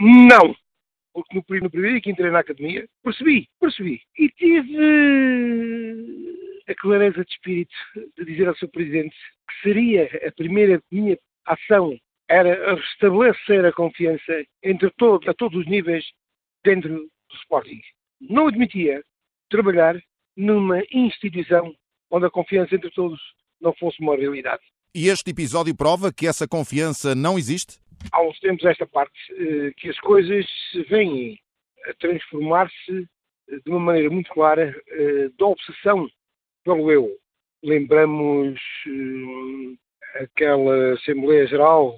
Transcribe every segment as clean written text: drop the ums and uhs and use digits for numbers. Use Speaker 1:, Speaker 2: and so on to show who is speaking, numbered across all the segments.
Speaker 1: Não. Porque no primeiro dia que entrei na academia, percebi. E tive a clareza de espírito de dizer ao Sr. Presidente que seria a primeira minha ação era restabelecer a confiança a todos os níveis dentro do Sporting. Não admitia trabalhar numa instituição onde a confiança entre todos não fosse uma realidade.
Speaker 2: E este episódio prova que essa confiança não existe?
Speaker 1: Há uns tempos esta parte que as coisas vêm a transformar-se de uma maneira muito clara da obsessão pelo eu. Lembramos aquela Assembleia Geral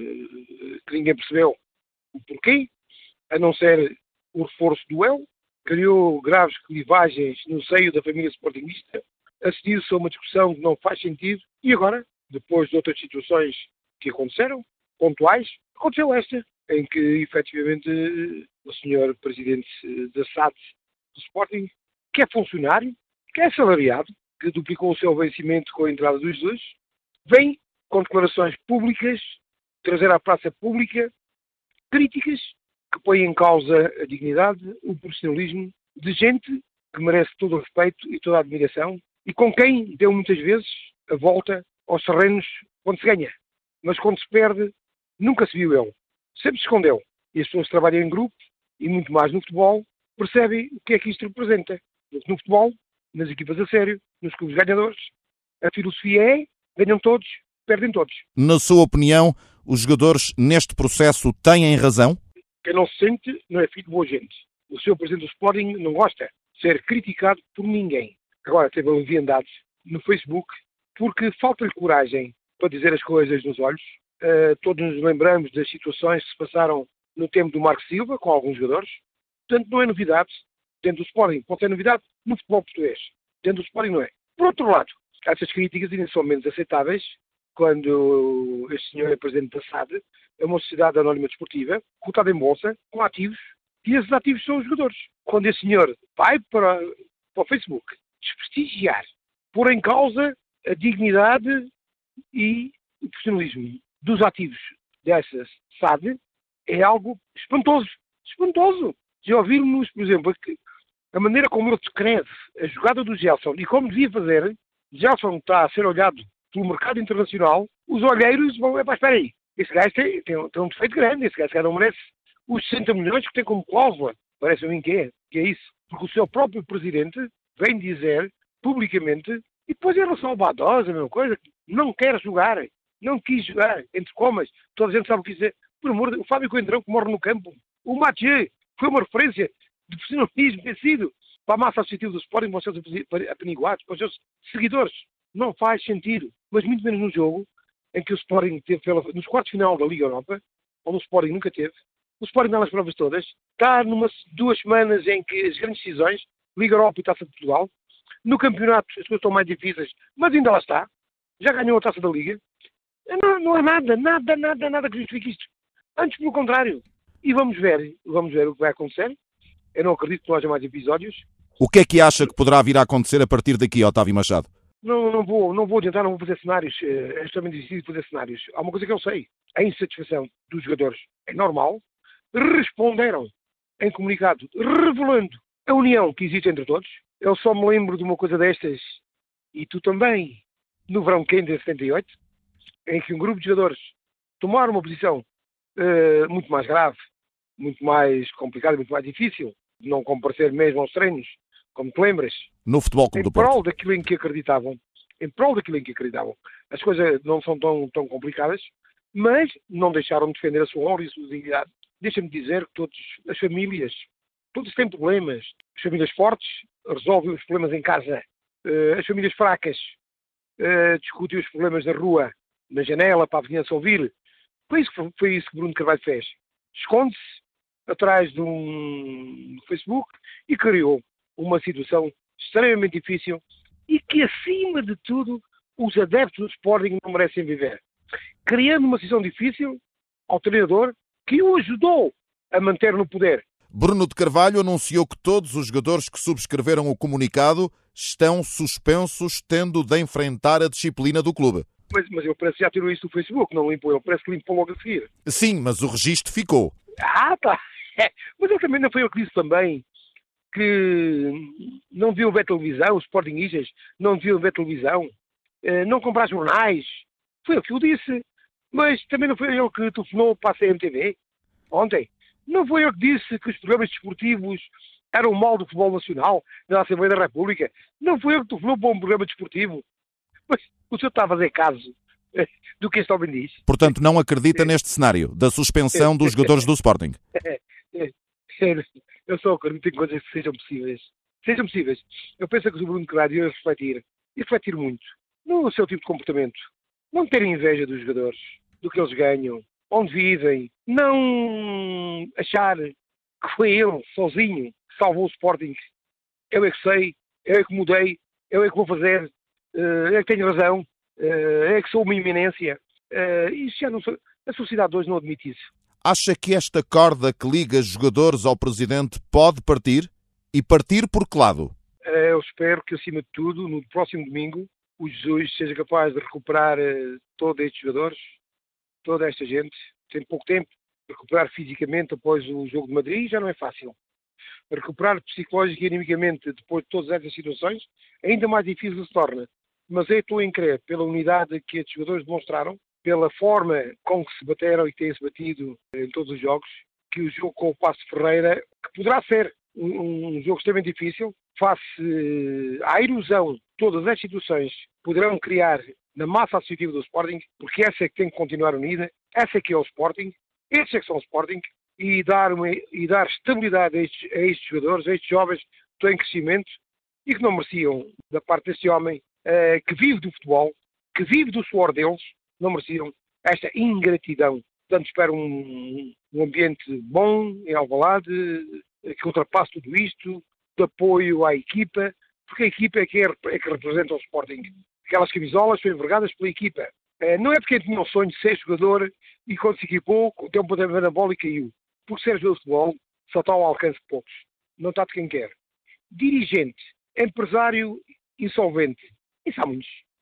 Speaker 1: que ninguém percebeu o porquê, a não ser o reforço do eu, criou graves clivagens no seio da família sportingista, assistiu-se a uma discussão que não faz sentido e agora, depois de outras situações que aconteceram, pontuais, aconteceu esta, em que, efetivamente, o senhor presidente da SAD do Sporting, que é funcionário, que é salariado, que duplicou o seu vencimento com a entrada dos dois, vem com declarações públicas, trazer à praça pública críticas que põem em causa a dignidade, o profissionalismo de gente que merece todo o respeito e toda a admiração e com quem deu muitas vezes a volta aos terrenos quando se ganha. Mas quando se perde, nunca se viu ele. Sempre se escondeu. E as pessoas que trabalham em grupo, e muito mais no futebol, percebem o que é que isto representa. Porque no futebol, nas equipas a sério, nos clubes ganhadores, a filosofia é, ganham todos, perdem todos.
Speaker 2: Na sua opinião, os jogadores neste processo têm razão?
Speaker 1: Quem não se sente não é filho de boa gente. O seu presidente do Sporting não gosta de ser criticado por ninguém. Agora teve a leviandade no Facebook porque falta-lhe coragem para dizer as coisas nos olhos. Todos nos lembramos das situações que se passaram no tempo do Marco Silva, com alguns jogadores. Portanto, não é novidade dentro do Sporting. Pode ser novidade no futebol português. Dentro do Sporting não é. Por outro lado, essas críticas ainda são menos aceitáveis quando este senhor é presidente da SAD, é uma sociedade anónima desportiva, cotada em bolsa, com ativos, e esses ativos são os jogadores. Quando esse senhor vai para o Facebook desprestigiar, pôr em causa a dignidade e o profissionalismo dos ativos dessa SAD, é algo espantoso. Espantoso. Se ouvirmos, por exemplo, a maneira como ele descreve a jogada do Gelson e como devia fazer, Gelson está a ser olhado pelo mercado internacional, os olheiros vão, espera aí, esse gajo tem um defeito grande, esse gajo não merece os 60 milhões que tem como cláusula. Parece a mim que é isso. Porque o seu próprio presidente vem dizer publicamente, e depois em relação ao Badosa, a mesma coisa, não quer jogar, não quis jogar, entre comas, toda a gente sabe o que dizer. Por amor de Deus, o Fábio Coentrão que morre no campo, o Mathieu foi uma referência de profissionalismo vencido para a massa associativa do Sporting, para os seus apeniguados, para os seus seguidores. Não faz sentido, mas muito menos no jogo em que o Sporting teve nos quartos de final da Liga Europa, onde o Sporting nunca teve. O Sporting dá as provas todas, está duas semanas em que as grandes decisões, Liga Europa e Taça de Portugal, no campeonato as coisas estão mais difíceis, mas ainda lá está, já ganhou a Taça da Liga. Não há nada que justifique isto. Antes, pelo contrário. E vamos ver o que vai acontecer. Eu não acredito que não haja mais episódios.
Speaker 2: O que é que acha que poderá vir a acontecer a partir daqui, Otávio Machado?
Speaker 1: Não vou adiantar, não vou fazer cenários. É extremamente difícil fazer cenários. Há uma coisa que eu sei. A insatisfação dos jogadores é normal. Responderam em comunicado, revelando a união que existe entre todos. Eu só me lembro de uma coisa destas, e tu também, no verão quente de 78, em que um grupo de jogadores tomaram uma posição muito mais grave, muito mais complicada, muito mais difícil, de não comparecer mesmo aos treinos, como te lembras,
Speaker 2: no Futebol Clube do Porto,
Speaker 1: em prol daquilo em que acreditavam. As coisas não são tão complicadas, mas não deixaram de defender a sua honra e a sua dignidade. Deixa-me dizer que todas as famílias, todos têm problemas. As famílias fortes resolvem os problemas em casa. As famílias fracas discutem os problemas da rua, na janela, para a vizinhança ouvir. Foi isso que Bruno Carvalho fez. Esconde-se atrás de um Facebook e criou uma situação extremamente difícil e que, acima de tudo, os adeptos do Sporting não merecem viver. Criando uma situação difícil ao treinador que o ajudou a manter no poder.
Speaker 2: Bruno de Carvalho anunciou que todos os jogadores que subscreveram o comunicado estão suspensos, tendo de enfrentar a disciplina do clube.
Speaker 1: Mas eu parece que já tirou isso do Facebook, não limpou. Ele parece que limpou logo a seguir.
Speaker 2: Sim, mas o registro ficou.
Speaker 1: Tá. Mas ele também não foi eu que disse também que não deviam ver televisão, os sportinguistas não deviam ver televisão, não comprar jornais. Foi eu que o disse. Mas também não foi ele que telefonou para a CMTV ontem. Não foi eu que disse que os programas desportivos eram o mal do futebol nacional na Assembleia da República. Não foi eu que telefonou para um programa desportivo. Mas o senhor está a fazer caso do que este homem diz.
Speaker 2: Portanto, não acredita neste cenário da suspensão dos jogadores do Sporting?
Speaker 1: Eu só acredito em coisas que sejam possíveis. Sejam possíveis. Eu penso que o Bruno Carvalho ia refletir muito no seu tipo de comportamento. Não ter inveja dos jogadores, do que eles ganham, onde vivem. Não achar que foi ele, sozinho, que salvou o Sporting. Eu é que sei, eu é que mudei, eu é que vou fazer, eu é que tenho razão, é que sou uma iminência. Isso já não sou. A sociedade hoje não admite isso.
Speaker 2: Acha que esta corda que liga jogadores ao presidente pode partir? E partir por que lado?
Speaker 1: Eu espero que, acima de tudo, no próximo domingo, o Jesus seja capaz de recuperar todos estes jogadores, toda esta gente. Tem pouco tempo. Recuperar fisicamente após o jogo de Madrid já não é fácil. Recuperar psicológico e animicamente depois de todas estas situações, ainda mais difícil se torna. Mas eu estou em crer, pela unidade que estes jogadores demonstraram, pela forma com que se bateram e têm-se batido em todos os jogos, que o jogo com o Paços de Ferreira, que poderá ser um jogo extremamente difícil, face à erosão de todas as situações, poderão criar na massa associativa do Sporting, porque essa é que tem que continuar unida, essa é que é o Sporting, estes é que são o Sporting, e dar estabilidade a estes jogadores, a estes jovens que estão em crescimento e que não mereciam, da parte deste homem, que vive do futebol, que vive do suor deles, não mereciam esta ingratidão. Portanto, espero um ambiente bom em Alvalade, que ultrapasse tudo isto, de apoio à equipa, porque a equipa é que representa o Sporting. Aquelas camisolas foram envergadas pela equipa. Não é porque tinha o sonho de ser jogador e quando se equipou, deu um poder na bola e caiu. Porque ser jogador de futebol só está ao alcance de poucos. Não está de quem quer. Dirigente, empresário insolvente. Isso há muitos.